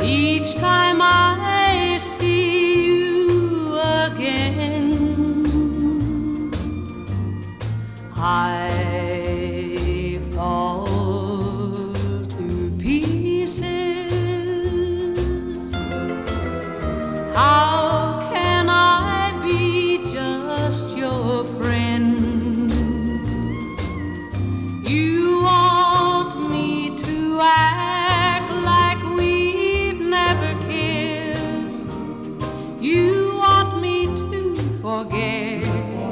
Each time I see you again, I fall to pieces. How can I be just your friend? You want me to act like we've never kissed. You want me to forget,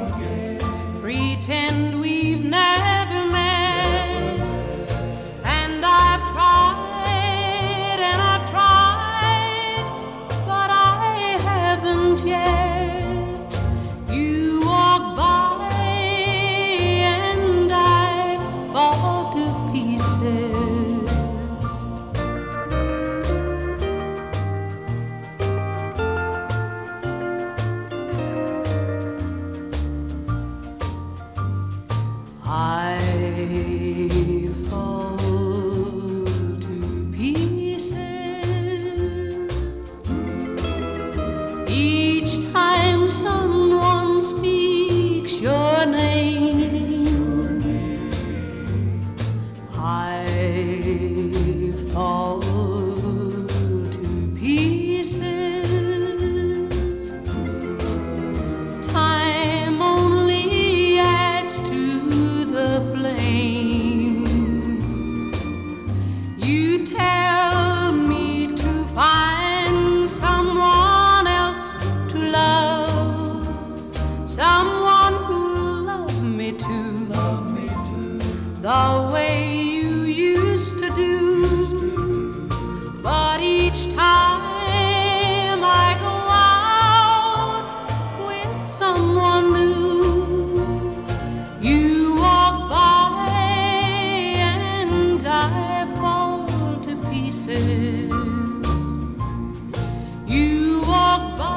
pretend we've never met. And I've tried and I've tried, but I haven't yet. You walk by and I fall to pieces. I fall to pieces each time someone speaks your name. I fall to pieces. Time only adds to the flame. You tell me to find someone else to love, someone who'll love me too, the way you used to do. But each time I go out with someone new, you walk by and I fall to pieces. You walk by